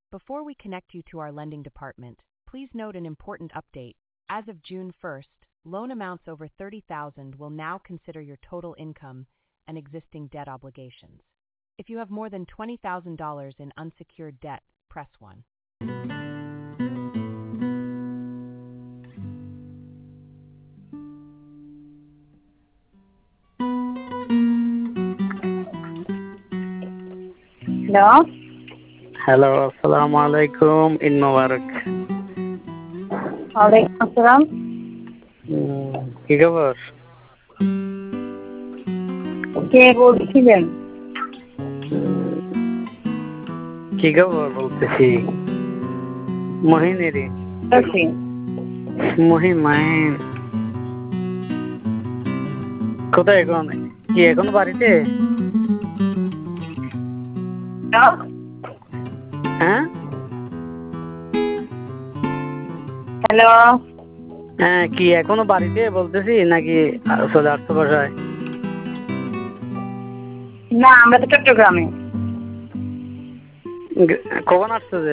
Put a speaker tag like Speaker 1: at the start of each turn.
Speaker 1: Before we connect you to our lending department, please note an important update. As of June 1st, loan amounts over $30,000 will now consider your total income and existing debt obligations. If you have more than $20,000 in unsecured debt, press 1.
Speaker 2: Hello.
Speaker 3: Hello, আসসালামু আলাইকুম, ঈদ মোবারক।
Speaker 2: ওয়ালাইকুম আসসালাম।
Speaker 3: কি খবর?
Speaker 2: কে বলছিলেন?
Speaker 3: কি খবর বলতেছি, মহিনেরই। মহিন কোথায় এখন? কি এখনো বাড়িতে? হ্যাঁ
Speaker 2: হ্যালো।
Speaker 3: হ্যাঁ, কি এখনো বাড়িতে বলতেছি নাকি চলে আসছো বাসায়?
Speaker 2: না, আমরা তো চট্টগ্রামে।
Speaker 3: কখন আসছো?